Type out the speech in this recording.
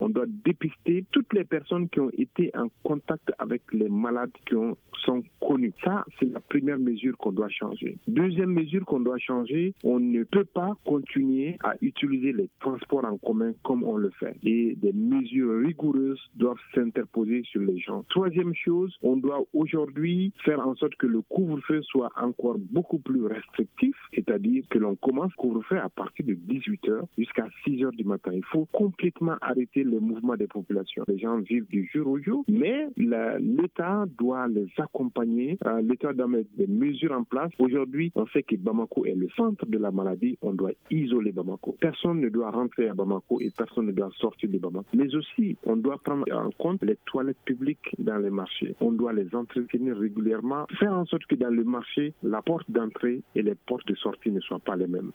On doit dépister toutes les personnes qui ont été en contact avec les malades qui sont connus. Ça, c'est la première mesure qu'on doit changer. Deuxième mesure qu'on doit changer, on ne peut pas continuer à utiliser les transports en commun comme on le fait. Et des mesures rigoureuses doivent s'interposer sur les gens. Troisième chose, on doit aujourd'hui faire en sorte que le couvre-feu soit encore beaucoup plus restrictif, c'est-à-dire que l'on commence le couvre-feu à partir de 18h jusqu'à 6h du matin. Il faut complètement arrêter le mouvement des populations. Les gens vivent du jour au jour, mais l'État doit les accompagner. L'État doit mettre des mesures en place. Aujourd'hui, on sait que Bamako est le centre de la maladie. On doit isoler Bamako. Personne ne doit rentrer à Bamako et personne ne doit sortir de Bamako. Mais aussi, on doit prendre en compte les toilettes publiques dans les marchés. On doit les entretenir régulièrement, faire en sorte que dans le marché, la porte d'entrée et les portes de sortie ne soient pas les mêmes.